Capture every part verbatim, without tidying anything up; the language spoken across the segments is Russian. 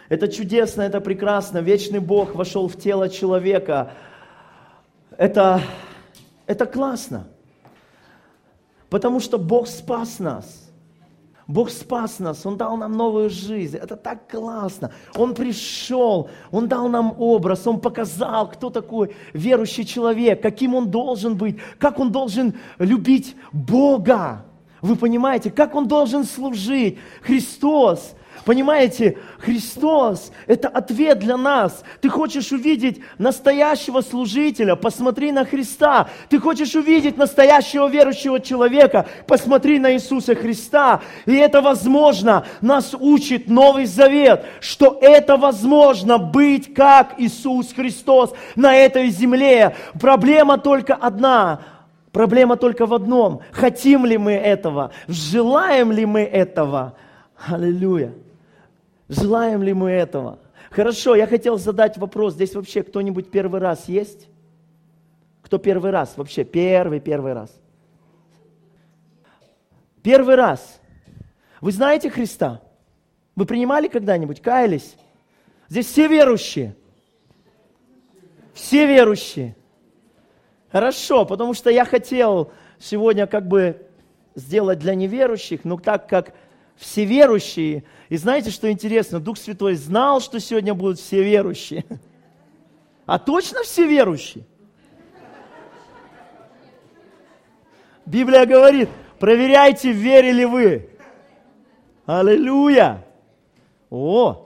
Это чудесно, это прекрасно. Вечный Бог вошел в тело человека. Это, это классно. Потому что Бог спас нас. Бог спас нас, Он дал нам новую жизнь. Это так классно. Он пришел, Он дал нам образ, Он показал, кто такой верующий человек, каким он должен быть, как он должен любить Бога. Вы понимаете, как он должен служить. Христос. Понимаете, Христос – это ответ для нас. Ты хочешь увидеть настоящего служителя – посмотри на Христа. Ты хочешь увидеть настоящего верующего человека – посмотри на Иисуса Христа. И это возможно. Нас учит Новый Завет, что это возможно быть как Иисус Христос на этой земле. Проблема только одна. Проблема только в одном. Хотим ли мы этого? Желаем ли мы этого? Аллилуйя. Желаем ли мы этого? Хорошо, я хотел задать вопрос. Здесь вообще кто-нибудь первый раз есть? Кто первый раз? Вообще первый, первый раз. Первый раз. Вы знаете Христа? Вы принимали когда-нибудь? Каялись? Здесь все верующие. Все верующие. Хорошо, потому что я хотел сегодня как бы сделать для неверующих, но так как все верующие. И знаете, что интересно? Дух Святой знал, что сегодня будут все верующие. А точно все верующие? Библия говорит, проверяйте, верили вы. Аллилуйя! О!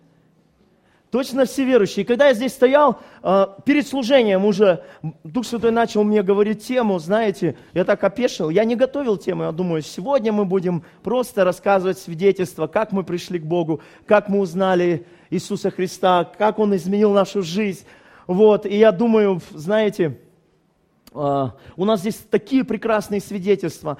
Точно все верующие. И когда я здесь стоял, перед служением уже Дух Святой начал мне говорить тему, знаете, я так опешил, я не готовил тему, я думаю, сегодня мы будем просто рассказывать свидетельство, как мы пришли к Богу, как мы узнали Иисуса Христа, как Он изменил нашу жизнь. Вот, и я думаю, знаете, у нас здесь такие прекрасные свидетельства.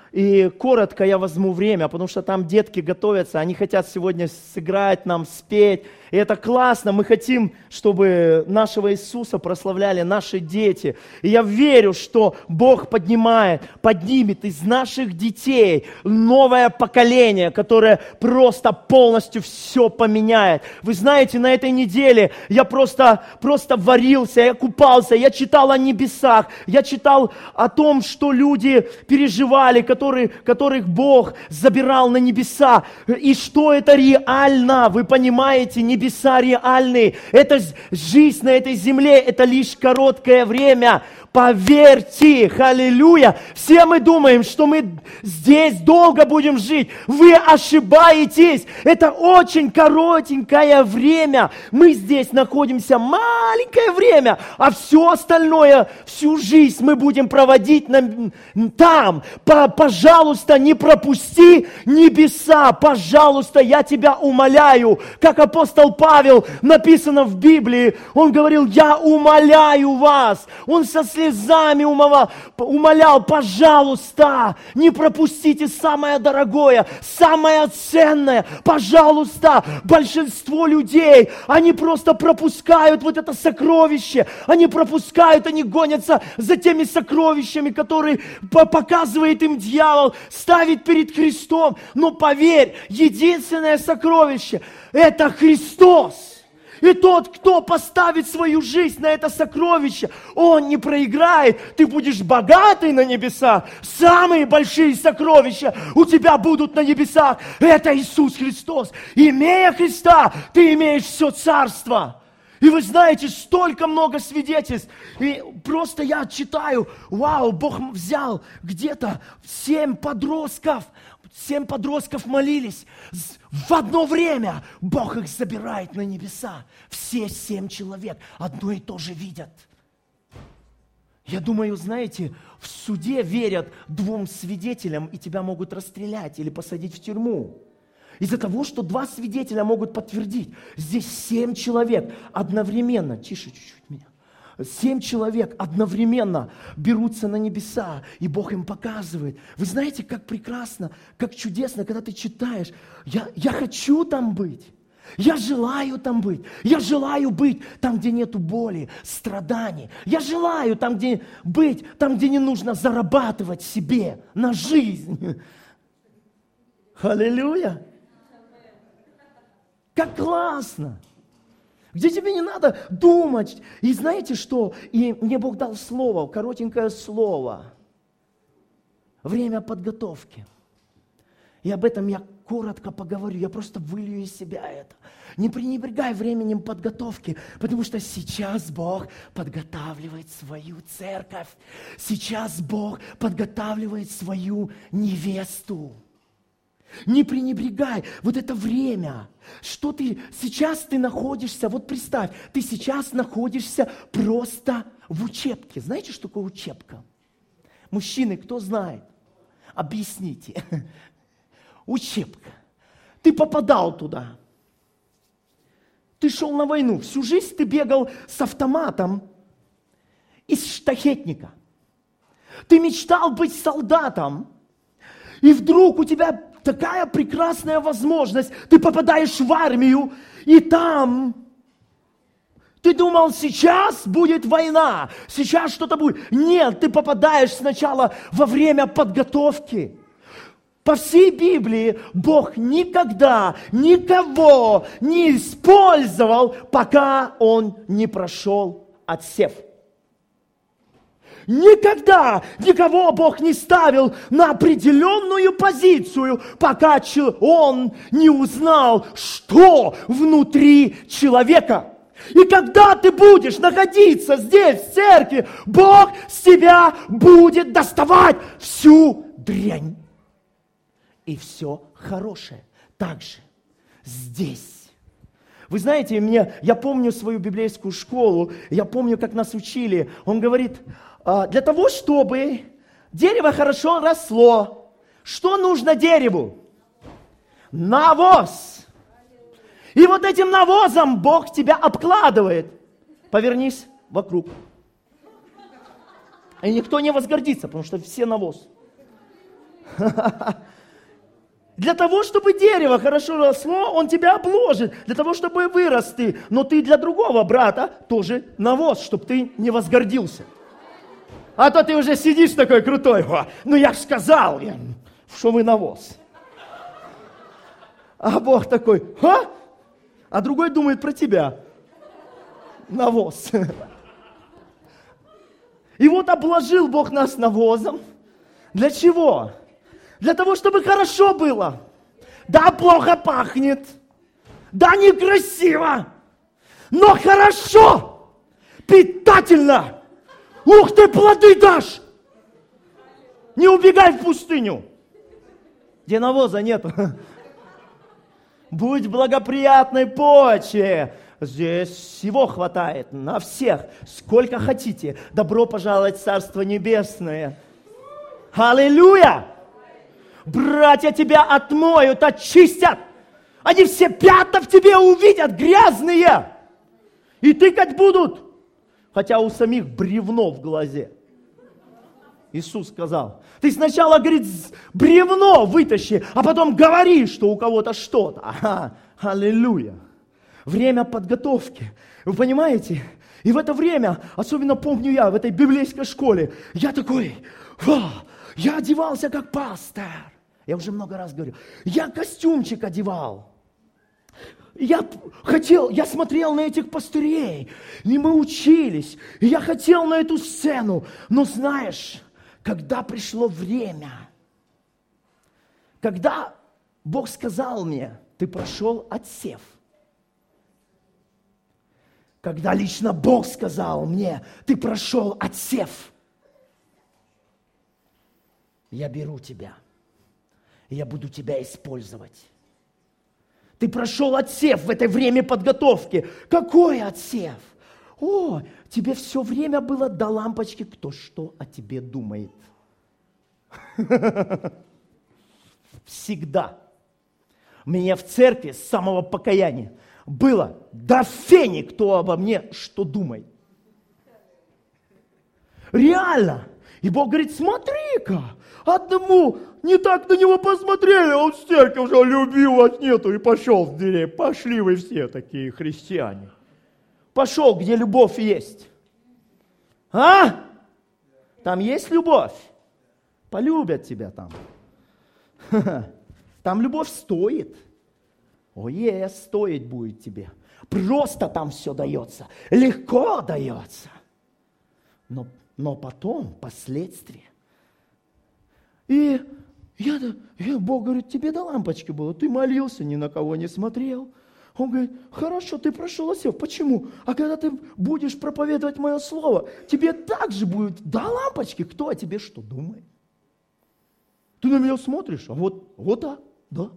И коротко я возьму время, потому что там детки готовятся, они хотят сегодня сыграть нам, спеть. И это классно, мы хотим, чтобы нашего Иисуса прославляли наши дети. И я верю, что Бог поднимает, поднимет из наших детей новое поколение, которое просто полностью все поменяет. Вы знаете, на этой неделе я просто, просто варился, я купался, я читал о небесах, я читал о том, что люди переживали, которые, которых Бог забирал на небеса. И что это реально, вы понимаете, небеса реальные. Это жизнь на этой земле, это лишь короткое время. Поверьте, аллилуйя. Все мы думаем, что мы здесь долго будем жить. Вы ошибаетесь. Это очень коротенькое время. Мы здесь находимся маленькое время, а все остальное, всю жизнь мы будем проводить на, там. Пожалуйста, не пропусти небеса. Пожалуйста, я тебя умоляю. Как апостол Павел, написано в Библии, он говорил, я умоляю вас. Он со слезами умолял, умолял, пожалуйста, не пропустите самое дорогое, самое ценное. Пожалуйста, большинство людей, они просто пропускают вот это сокровище. Они пропускают, они гонятся за теми сокровищами, которые показывает им дьявол, ставит перед Христом. Но поверь, единственное сокровище – это Христос. И тот, кто поставит свою жизнь на это сокровище, он не проиграет. Ты будешь богатый на небесах. Самые большие сокровища у тебя будут на небесах. Это Иисус Христос. Имея Христа, ты имеешь все царство. И вы знаете, столько много свидетельств. И просто я читаю, вау, Бог взял где-то семь подростков. Семь подростков молились. В одно время Бог их забирает на небеса. Все семь человек одно и то же видят. Я думаю, знаете, в суде верят двум свидетелям, и тебя могут расстрелять или посадить в тюрьму. Из-за того, что два свидетеля могут подтвердить. Здесь семь человек одновременно. Тише чуть-чуть меня. Семь человек одновременно берутся на небеса, и Бог им показывает. Вы знаете, как прекрасно, как чудесно, когда ты читаешь. Я, я хочу там быть. Я желаю там быть. Я желаю быть там, где нету боли, страданий. Я желаю там, где быть, там, где не нужно зарабатывать себе на жизнь. Аллилуйя. Как классно! Где тебе не надо думать. И знаете что? И мне Бог дал слово, коротенькое слово. Время подготовки. И об этом я коротко поговорю, я просто вылью из себя это. Не пренебрегай временем подготовки, потому что сейчас Бог подготавливает свою церковь. Сейчас Бог подготавливает свою невесту. Не пренебрегай вот это время, что ты сейчас ты находишься, вот представь, ты сейчас находишься просто в учебке. Знаете, что такое учебка? Мужчины, кто знает? Объясните. Учебка. Ты попадал туда. Ты шел на войну. Всю жизнь ты бегал с автоматом из штахетника. Ты мечтал быть солдатом. И вдруг у тебя такая прекрасная возможность. Ты попадаешь в армию, и там ты думал, сейчас будет война, сейчас что-то будет. Нет, ты попадаешь сначала во время подготовки. По всей Библии Бог никогда никого не использовал, пока он не прошел отсев. Никогда никого Бог не ставил на определенную позицию, пока он не узнал, что внутри человека. И когда ты будешь находиться здесь, в церкви, Бог с тебя будет доставать всю дрянь. И все хорошее. Также здесь. Вы знаете, мне, я помню свою библейскую школу, я помню, как нас учили. Он говорит, для того, чтобы дерево хорошо росло, что нужно дереву? Навоз. И вот этим навозом Бог тебя обкладывает. Повернись вокруг. И никто не возгордится, потому что все навоз. Для того, чтобы дерево хорошо росло, он тебя обложит. Для того, чтобы вырос ты. Но ты для другого брата тоже навоз, чтобы ты не возгордился. А то ты уже сидишь такой крутой. О, ну я ж сказал им, что вы навоз. А Бог такой, а? А другой думает про тебя. Навоз. И вот обложил Бог нас навозом. Для чего? Для того, чтобы хорошо было. Да, плохо пахнет. Да, некрасиво. Но хорошо. Питательно. Ух ты, плоды дашь. Не убегай в пустыню, где навоза нету. Будь в благоприятной почве. Здесь всего хватает на всех. Сколько хотите. Добро пожаловать в Царство Небесное. Аллилуйя! Братья тебя отмоют, очистят. Они все пятна в тебе увидят, грязные. И тыкать будут. Хотя у самих бревно в глазе. Иисус сказал, ты сначала, говорит, бревно вытащи, а потом говори, что у кого-то что-то. Ага, аллилуйя. Время подготовки. Вы понимаете? И в это время, особенно помню я в этой библейской школе, я такой, я одевался как пастор. Я уже много раз говорю, я костюмчик одевал. Я хотел, я смотрел на этих пастырей, и мы учились, и я хотел на эту сцену. Но знаешь, когда пришло время, когда Бог сказал мне, ты прошел отсев. Когда лично Бог сказал мне, ты прошел отсев. Я беру тебя, и я буду тебя использовать. Ты прошел отсев в это время подготовки. Какой отсев? О, тебе все время было до лампочки, кто что о тебе думает. Всегда. Мне в церкви с самого покаяния было до фени, кто обо мне что думает. Реально. И Бог говорит, смотри-ка, одному не так на него посмотрели, он в церкви уже любил вас нету и пошел в дверь. Пошли вы все такие христиане. Пошел, где любовь есть. А? Там есть любовь? Полюбят тебя там. Там любовь стоит. Ое, стоить будет тебе. Просто там все дается, легко дается. Но, но потом последствия. И я, я, Бог говорит, тебе до лампочки было, ты молился, ни на кого не смотрел. Он говорит, хорошо, ты прошел осев. Почему? А когда ты будешь проповедовать мое слово, тебе так же будет до лампочки. Кто о тебе что думает? Ты на меня смотришь, а вот, вот так, да.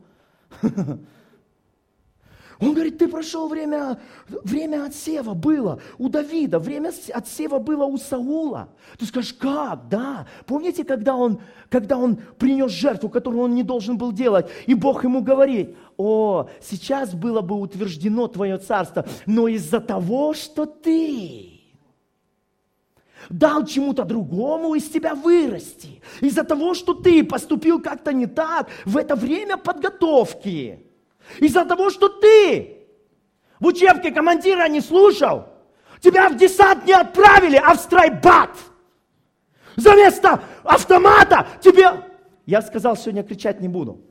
Он говорит, ты прошел время, время отсева было у Давида, время отсева было у Саула. Ты скажешь, как? Да. Помните, когда он, когда он принес жертву, которую он не должен был делать, и Бог ему говорит, о, сейчас было бы утверждено твое царство, но из-за того, что ты дал чему-то другому из тебя вырасти, из-за того, что ты поступил как-то не так в это время подготовки, из-за того, что ты в учебке командира не слушал, тебя в десант не отправили, а в страйбат. За место автомата тебе... Я сказал, сегодня кричать не буду.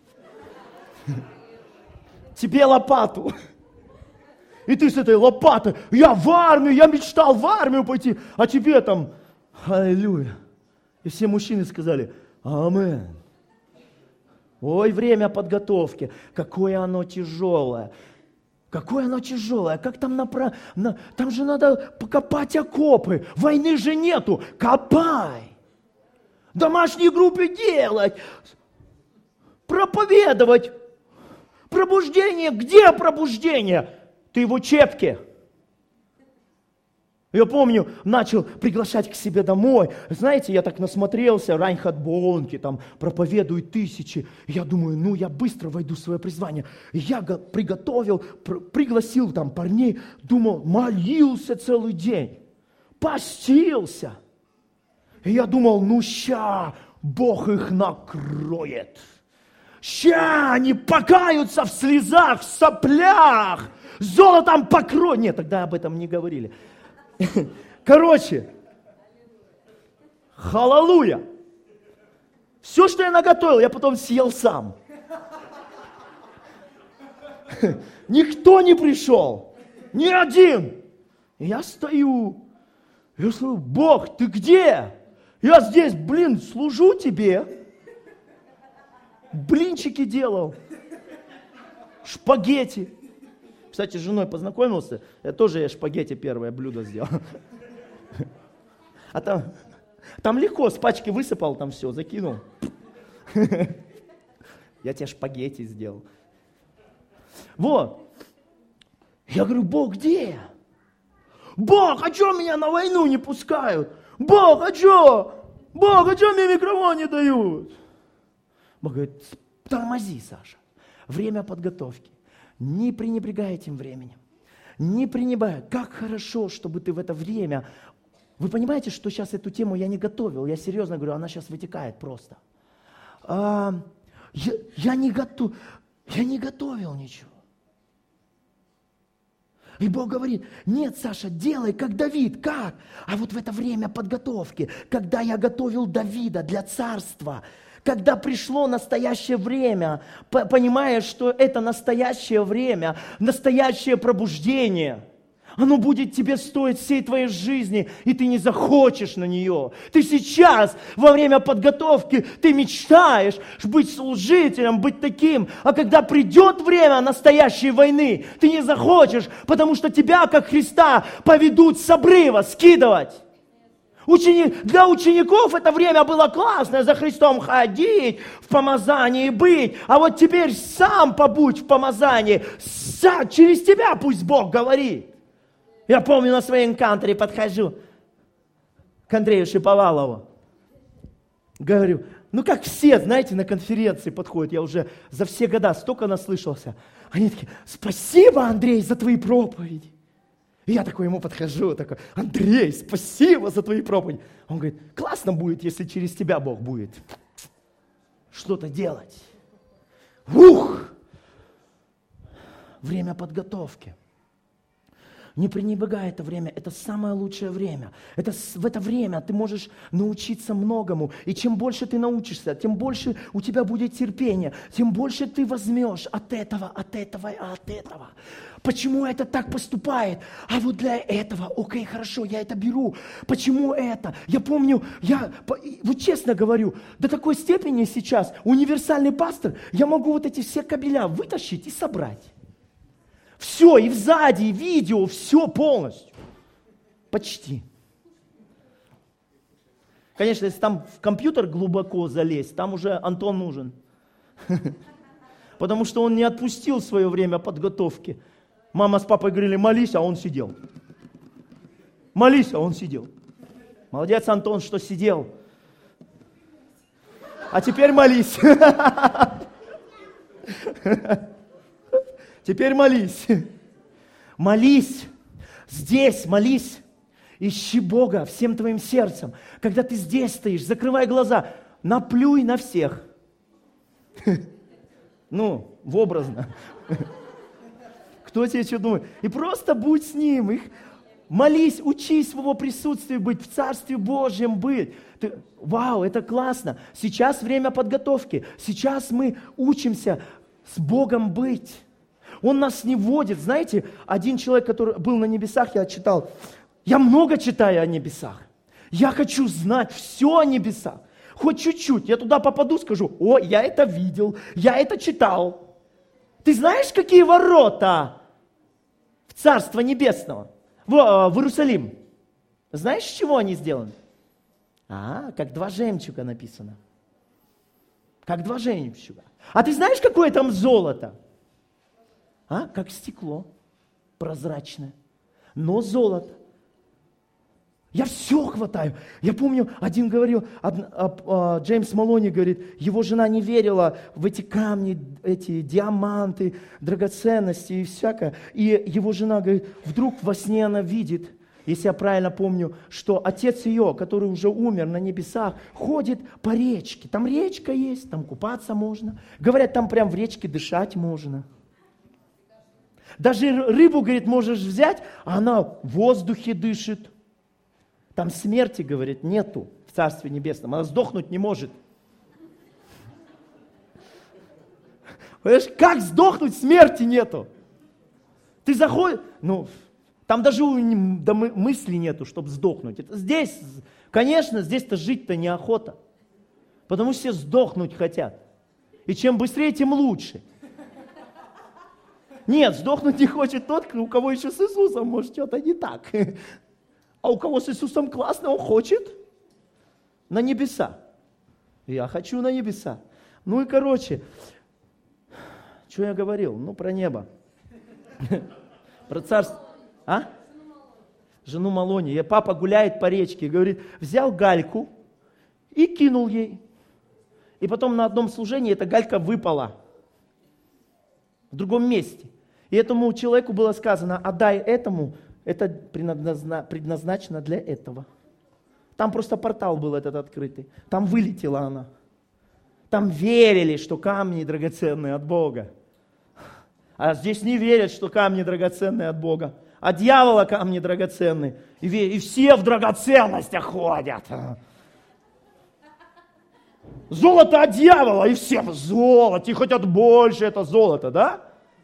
Тебе лопату. И ты с этой лопатой, я в армию, я мечтал в армию пойти, а тебе там, аллилуйя. И все мужчины сказали, амен. Ой, время подготовки, какое оно тяжелое. Какое оно тяжелое, как там напра... на... Там же надо покопать окопы, войны же нету, копай. Домашние группы делать, проповедовать. Пробуждение, где пробуждение? Ты в учебке. Я помню, начал приглашать к себе домой. Знаете, я так насмотрелся, Райнхард Бонке, там проповедует тысячи. Я думаю, ну я быстро войду в свое призвание. Я приготовил, пригласил там парней, думал, молился целый день, постился. И я думал, ну ща Бог их накроет. Ща они покаются в слезах, в соплях, золотом покроют. Нет, тогда об этом не говорили. Короче, халалуя. Все, что я наготовил, я потом съел сам. Никто не пришел, ни один. И я стою, я говорю, Бог, ты где? Я здесь, блин, служу тебе. Блинчики делал, шпагетти. Кстати, с женой познакомился, я тоже ей шпагетти первое блюдо сделал. А там, там легко, с пачки высыпал, там все, закинул. Я тебе шпагетти сделал. Вот. Я говорю, Бог, где? Бог, а что меня на войну не пускают? Бог, а что? Бог, а что мне микрофон не дают? Бог говорит, тормози, Саша. Время подготовки. Не пренебрегай этим временем. Не пренебрегай. Как хорошо, чтобы ты в это время... Вы понимаете, что сейчас эту тему я не готовил? Я серьезно говорю, она сейчас вытекает просто. А, я, я, не готов, я не готовил ничего. И Бог говорит, нет, Саша, делай как Давид. Как? А вот в это время подготовки, когда я готовил Давида для царства, когда пришло настоящее время, понимая, что это настоящее время, настоящее пробуждение, оно будет тебе стоить всей твоей жизни, и ты не захочешь на нее. Ты сейчас, во время подготовки, ты мечтаешь быть служителем, быть таким, а когда придет время настоящей войны, ты не захочешь, потому что тебя, как Христа, поведут с обрыва скидывать. Учени... Для учеников это время было классное, за Христом ходить, в помазании быть. А вот теперь сам побудь в помазании, сам, через тебя пусть Бог говорит. Я помню, на своей энкаунтере подхожу к Андрею Шиповалову. Говорю, ну как все, знаете, на конференции подходят, я уже за все года столько наслышался. Они такие, спасибо, Андрей, за твои проповеди. И я такой ему подхожу, такой, Андрей, спасибо за твои проповеди. Он говорит, классно будет, если через тебя Бог будет что-то делать. Ух! Время подготовки. Не пренебрегай это время, это самое лучшее время. Это, в это время ты можешь научиться многому. И чем больше ты научишься, тем больше у тебя будет терпение, тем больше ты возьмешь от этого, от этого и от этого. Почему это так поступает? А вот для этого, окей, хорошо, я это беру. Почему это? Я помню, я, вот честно говорю, до такой степени сейчас универсальный пастор, я могу вот эти все кабеля вытащить и собрать. Все, и сзади, и видео, все полностью. Почти. Конечно, если там в компьютер глубоко залезть, там уже Антон нужен. Потому что он не отпустил свое время подготовки. Мама с папой говорили, молись, а он сидел. Молись, а он сидел. Молодец, Антон, что сидел. А теперь молись. Теперь молись. Молись. Здесь молись. Ищи Бога всем твоим сердцем. Когда ты здесь стоишь, закрывай глаза, наплюй на всех. Ну, в образно. Кто тебе что думает? И просто будь с Ним. Их молись, учись в Его присутствии быть, в Царстве Божьем быть. Ты, вау, это классно. Сейчас время подготовки. Сейчас мы учимся с Богом быть. Он нас не вводит. Знаете, один человек, который был на небесах, я читал, я много читаю о небесах. Я хочу знать все о небесах. Хоть чуть-чуть. Я туда попаду, скажу, о, я это видел, я это читал. Ты знаешь, какие ворота в Царство Небесного? В, в Иерусалим. Знаешь, с чего они сделаны? А, как два жемчуга написано. Как два жемчуга. А ты знаешь, какое там золото? А, как стекло, прозрачное, но золото. Я все хватаю. Я помню, один говорил, од, а, а, Джеймс Малони говорит, его жена не верила в эти камни, эти диаманты, драгоценности и всякое. И его жена говорит, вдруг во сне она видит, если я правильно помню, что отец ее, который уже умер на небесах, ходит по речке. Там речка есть, там купаться можно. Говорят, там прям в речке дышать можно. Даже рыбу, говорит, можешь взять, а она в воздухе дышит. Там смерти, говорит, нету в Царстве Небесном. Она сдохнуть не может. Понимаешь, как сдохнуть, смерти нету? Ты заходишь, ну, там даже да, мысли нету, чтобы сдохнуть. Это здесь, конечно, здесь-то жить-то неохота. Потому что все сдохнуть хотят. И чем быстрее, тем лучше. Нет, сдохнуть не хочет тот, у кого еще с Иисусом, может, что-то не так. А у кого с Иисусом классно, он хочет на небеса. Я хочу на небеса. Ну и короче, что я говорил? Ну, про небо. Про царство. А? Жену Малони. Я, папа гуляет по речке и говорит, взял гальку и кинул ей. И потом на одном служении эта галька выпала в другом месте. И этому человеку было сказано, отдай этому, это предназначено для этого. Там просто портал был этот открытый. Там вылетела она. Там верили, что камни драгоценные от Бога. А здесь не верят, что камни драгоценные от Бога. А дьявола камни драгоценные. И, и все в драгоценностях ходят. Золото от дьявола, и все в золоте, хотят больше это золото, да?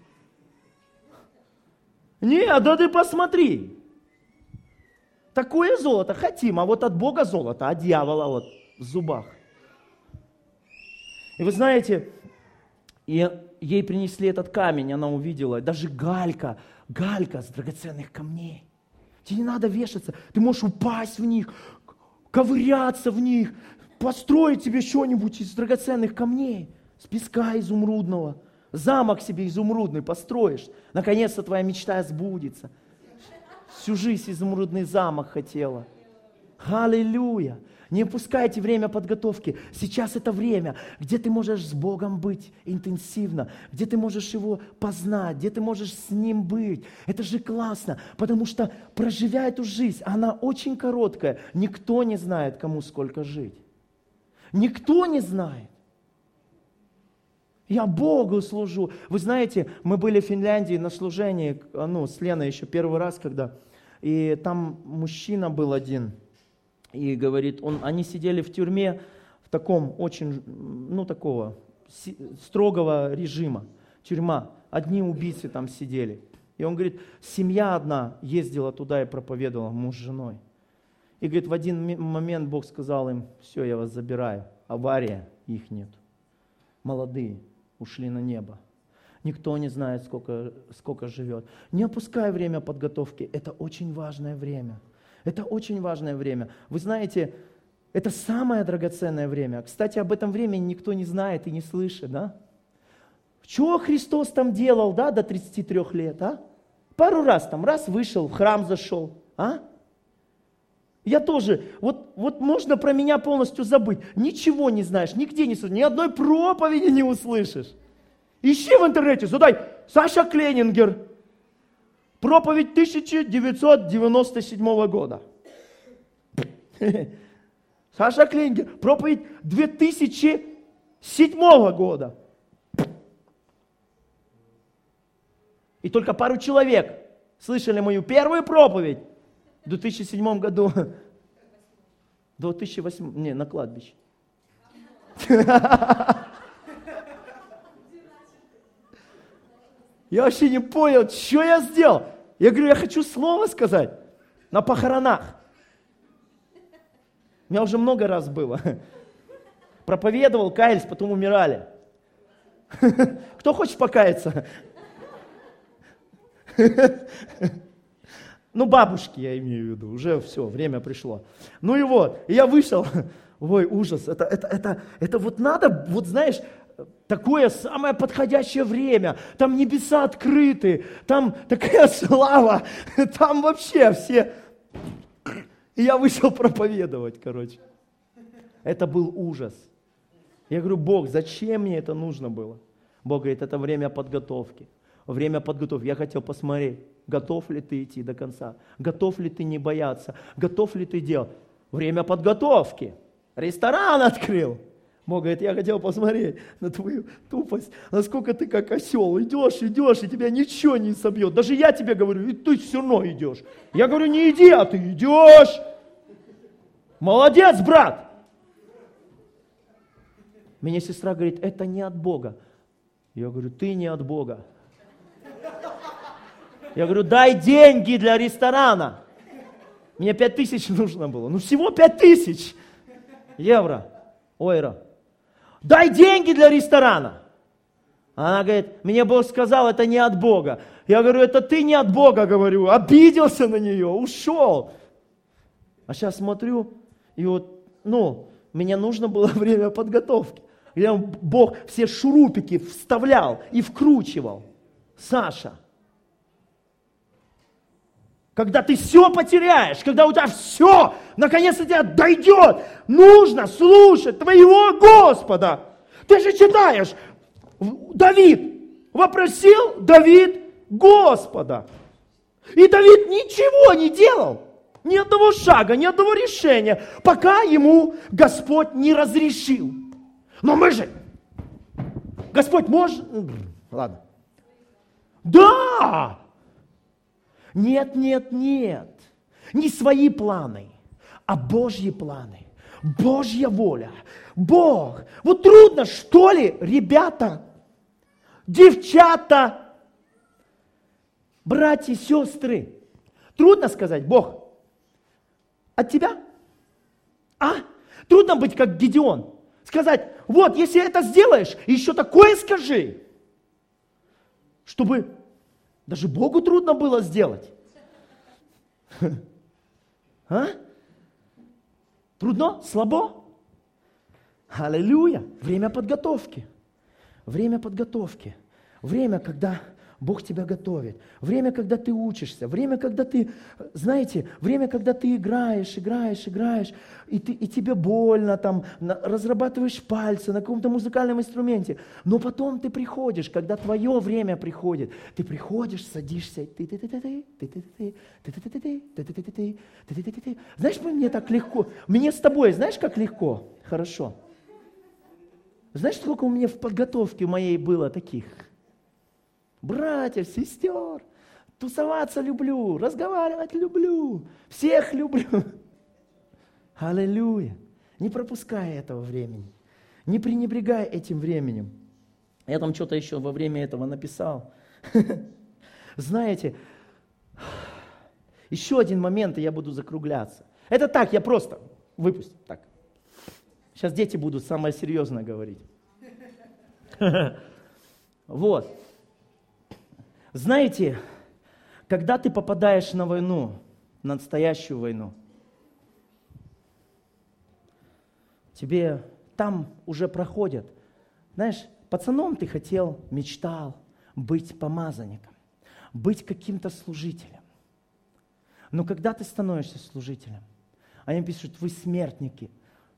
Нет, да ты посмотри. Такое золото хотим, а вот от Бога золото, а дьявола вот в зубах. И вы знаете, и ей принесли этот камень, она увидела, даже галька, галька с драгоценных камней. Тебе не надо вешаться, ты можешь упасть в них, ковыряться в них, построить себе что-нибудь из драгоценных камней, с песка изумрудного. Замок себе изумрудный построишь. Наконец-то твоя мечта сбудется. Всю жизнь изумрудный замок хотела. Аллилуйя! Не упускайте время подготовки. Сейчас это время, где ты можешь с Богом быть интенсивно, где ты можешь Его познать, где ты можешь с Ним быть. Это же классно, потому что, проживя эту жизнь, она очень короткая, никто не знает, кому сколько жить. Никто не знает. Я Богу служу. Вы знаете, мы были в Финляндии на служении, ну, с Леной еще первый раз, когда, и там мужчина был один, и говорит, он, они сидели в тюрьме в таком очень, ну, такого строгого режима, тюрьма, одни убийцы там сидели. И он говорит, семья одна ездила туда и проповедовала, муж с женой. И говорит, в один момент Бог сказал им, все, я вас забираю, авария, их нет. Молодые ушли на небо. Никто не знает, сколько, сколько живет. Не опускай время подготовки, это очень важное время. Это очень важное время. Вы знаете, это самое драгоценное время. Кстати, об этом времени никто не знает и не слышит, да? Что Христос там делал, да, до тридцати трёх лет, а? Пару раз там, раз вышел, в храм зашел, а? Я тоже, вот, вот можно про меня полностью забыть. Ничего не знаешь, нигде не слышишь, ни одной проповеди не услышишь. Ищи в интернете, задай, Саша Кленингер, проповедь тысяча девятьсот девяносто седьмого года. Саша Кленингер, проповедь две тысячи седьмого года. И только пару человек слышали мою первую проповедь в две тысячи седьмом году. В две тысячи восьмом, не, на кладбище. Я вообще не понял, что я сделал. Я говорю, я хочу слово сказать на похоронах. У меня уже много раз было. Проповедовал, каялись, потом умирали. Кто хочет покаяться? Ну, бабушки я имею в виду, уже все, время пришло. Ну и вот, и я вышел, ой, ужас, это, это, это, это вот надо, вот знаешь, такое самое подходящее время, там небеса открыты, там такая слава, там вообще все. И я вышел проповедовать, короче. Это был ужас. Я говорю, Бог, зачем мне это нужно было? Бог говорит, это время подготовки. Время подготовки. Я хотел посмотреть, готов ли ты идти до конца, готов ли ты не бояться, готов ли ты делать. Время подготовки. Ресторан открыл. Бог говорит, я хотел посмотреть на твою тупость, насколько ты как осел. Идешь, идешь, и тебя ничего не собьет. Даже я тебе говорю, и ты все равно идешь. Я говорю, не иди, а ты идешь. Молодец, брат. Мне сестра говорит, это не от Бога. Я говорю, ты не от Бога. Я говорю, дай деньги для ресторана. Мне пять тысяч нужно было. Ну всего пять тысяч евро. Ойра. Дай деньги для ресторана. Она говорит, мне Бог сказал, это не от Бога. Я говорю, это ты не от Бога, говорю. Обиделся на нее, ушел. А сейчас смотрю, и вот, ну, мне нужно было время подготовки. Я Бог все шурупики вставлял и вкручивал. Саша. Когда ты все потеряешь, когда у тебя все, наконец до тебя дойдет, нужно слушать твоего Господа. Ты же читаешь, Давид вопросил Давид Господа. И Давид ничего не делал, ни одного шага, ни одного решения, пока ему Господь не разрешил. Но мы же, Господь может, ладно. Да! Нет, нет, нет. Не свои планы, а Божьи планы. Божья воля. Бог. Вот трудно, что ли, ребята, девчата, братья, сестры. Трудно сказать, Бог, от тебя? А? Трудно быть как Гедеон. Сказать, вот, если это сделаешь, еще такое скажи, чтобы... Даже Богу трудно было сделать. А? Трудно? Слабо? Аллилуйя. Время подготовки. Время подготовки. Время, когда Бог тебя готовит. Время, когда ты учишься. Время, когда ты, знаете, время, когда ты играешь, играешь, играешь, и, ты, и тебе больно, там, на, разрабатываешь пальцы на каком-то музыкальном инструменте. Но потом ты приходишь, когда твое время приходит, ты приходишь, садишься, и знаешь, мне так легко. Мне с тобой, знаешь, как легко? Хорошо. Знаешь, сколько у меня в подготовке моей было таких? Братьев, сестер, тусоваться люблю, разговаривать люблю, всех люблю. Аллилуйя. Не пропускай этого времени, не пренебрегай этим временем. Я там что-то еще во время этого написал. Знаете, еще один момент, и я буду закругляться. Это так, я просто выпустил. Так. Сейчас дети будут самое серьезное говорить. Вот. Знаете, когда ты попадаешь на войну, на настоящую войну, тебе там уже проходят. Знаешь, пацаном ты хотел, мечтал быть помазанником, быть каким-то служителем. Но когда ты становишься служителем, они пишут, вы смертники,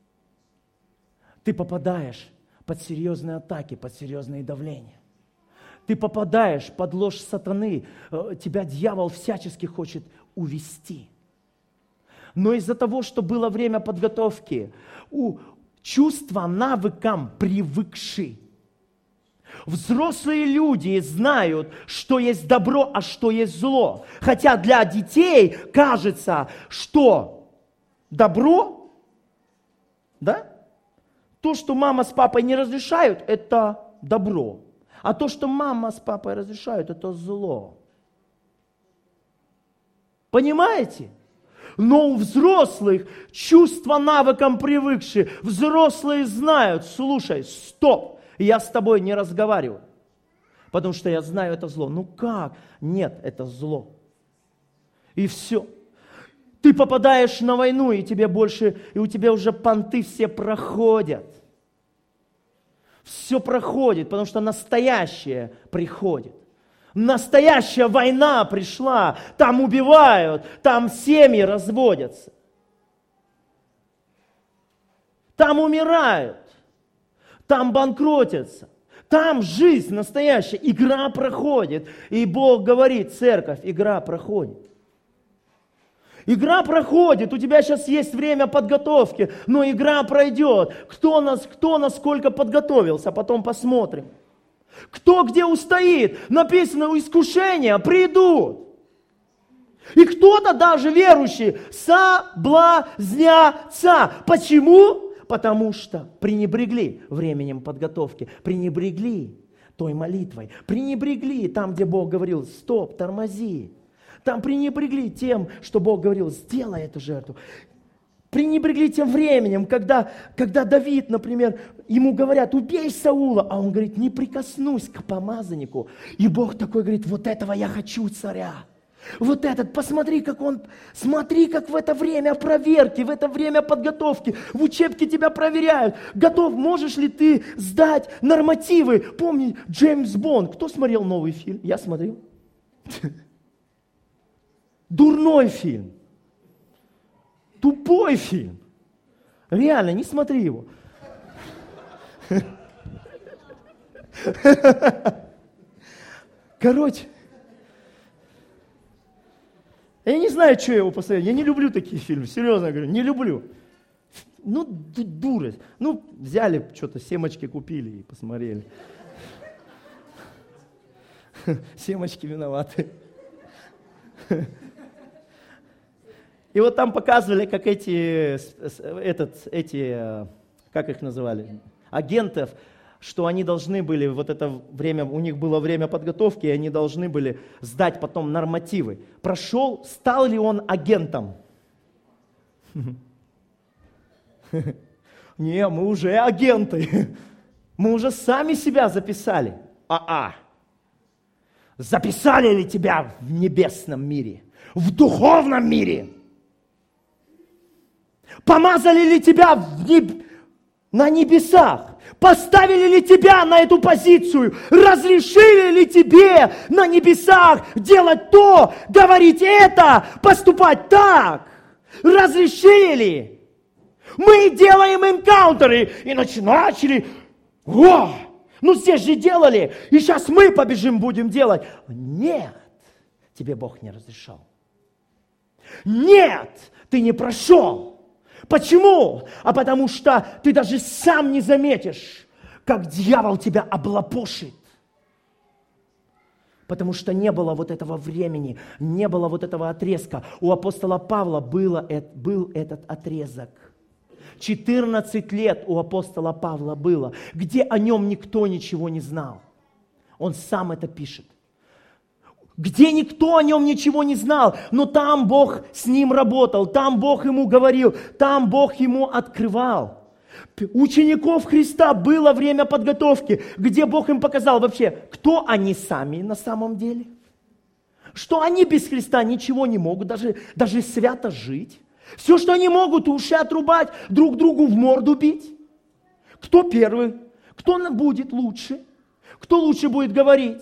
ты попадаешь под серьезные атаки, под серьезные давления. Ты попадаешь под ложь сатаны, тебя дьявол всячески хочет увести. Но из-за того, что было время подготовки, у чувства, навыкам привыкши. Взрослые люди знают, что есть добро, а что есть зло. Хотя для детей кажется, что добро, да? То, что мама с папой не разрешают, это добро. А то, что мама с папой разрешают, это зло. Понимаете? Но у взрослых чувства навыкам привыкшие. Взрослые знают, слушай, стоп, я с тобой не разговариваю. Потому что я знаю, это зло. Ну как? Нет, это зло. И все. Ты попадаешь на войну, и тебе больше, и у тебя уже понты все проходят. Все проходит, потому что настоящее приходит. Настоящая война пришла, там убивают, там семьи разводятся. Там умирают, там банкротятся. Там жизнь настоящая, игра проходит. И Бог говорит, церковь, игра проходит. Игра проходит, у тебя сейчас есть время подготовки, но игра пройдет. Кто, нас, кто насколько подготовился, потом посмотрим. Кто где устоит, написано, искушения придут. И кто-то даже верующий соблазнятся. Почему? Потому что пренебрегли временем подготовки, пренебрегли той молитвой, пренебрегли там, где Бог говорил, стоп, тормози. Там пренебрегли тем, что Бог говорил, сделай эту жертву. Пренебрегли тем временем, когда, когда Давид, например, ему говорят, убей Саула, а он говорит, не прикоснусь к помазаннику. И Бог такой говорит, вот этого я хочу царя. Вот этот, посмотри, как он, смотри, как в это время проверки, в это время подготовки, в учебке тебя проверяют. Готов, можешь ли ты сдать нормативы? Помни, Джеймс Бонд, кто смотрел новый фильм? Я смотрел. Дурной фильм. Тупой фильм. Реально, не смотри его. Короче, я не знаю, что я его посоветую. Я не люблю такие фильмы, серьезно говорю, не люблю. Ну, дурость. Ну, взяли что-то, семечки купили и посмотрели. Семечки виноваты. И вот там показывали, как эти, этот, эти, как их называли, агентов, что они должны были, вот это время, у них было время подготовки, и они должны были сдать потом нормативы. Прошел, стал ли он агентом? Не, мы уже агенты. Мы уже сами себя записали. А-а. Записали ли тебя в небесном мире? В духовном мире? Помазали ли тебя в неб... на небесах? Поставили ли тебя на эту позицию? Разрешили ли тебе на небесах делать то, говорить это, поступать так? Разрешили? Мы делаем энкаунтеры и начали. О, ну здесь же делали, и сейчас мы побежим будем делать. Нет, тебе Бог не разрешал. Нет, ты не прошел. Почему? А потому что ты даже сам не заметишь, как дьявол тебя облапошит. Потому что не было вот этого времени, не было вот этого отрезка. У апостола Павла было, был этот отрезок. четырнадцать лет у апостола Павла было, где о нем никто ничего не знал. Он сам это пишет. Где никто о нем ничего не знал, но там Бог с ним работал, там Бог ему говорил, там Бог ему открывал. Учеников Христа было время подготовки, где Бог им показал вообще, кто они сами на самом деле. Что они без Христа ничего не могут, даже, даже свято жить. Все, что они могут, уши отрубать, друг другу в морду бить. Кто первый? Кто будет лучше? Кто лучше будет говорить?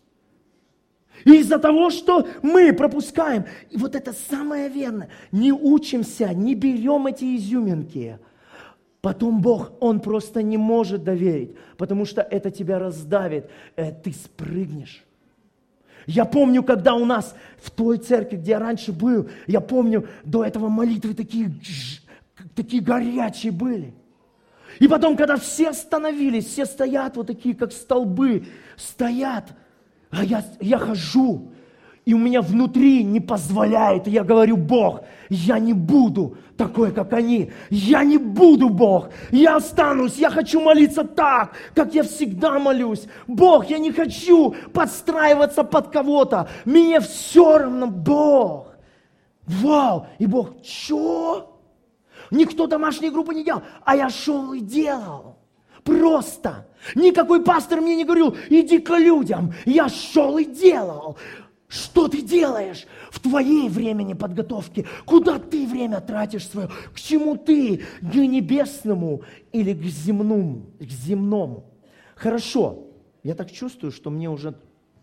И из-за того, что мы пропускаем, и вот это самое верное, не учимся, не берем эти изюминки, потом Бог, Он просто не может доверить, потому что это тебя раздавит, ты спрыгнешь. Я помню, когда у нас в той церкви, где я раньше был, я помню, до этого молитвы такие, такие горячие были. И потом, когда все остановились, все стоят вот такие, как столбы, стоят, а я, я хожу, и у меня внутри не позволяет, и я говорю: Бог, я не буду такой, как они, я не буду, Бог, я останусь, я хочу молиться так, как я всегда молюсь. Бог, я не хочу подстраиваться под кого-то, мне все равно, Бог. Вау! И Бог: чё? Никто домашние группы не делал, а я шел и делал. Просто. Никакой пастор мне не говорил: иди к людям. Я шел и делал. Что ты делаешь в твоей времени подготовки? Куда ты время тратишь свое? К чему ты? К небесному или к земному? К земному. Хорошо. Я так чувствую, что мне уже...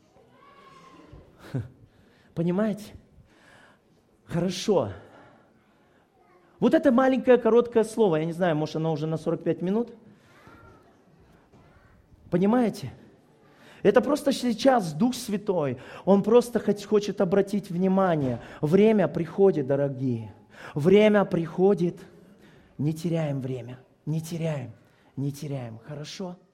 Понимаете? Хорошо. Вот это маленькое короткое слово. Я не знаю, может, оно уже на сорок пять минут. Понимаете? Это просто сейчас Дух Святой, Он просто хочет обратить внимание. Время приходит, дорогие. Время приходит. Не теряем время. Не теряем. Не теряем. Хорошо?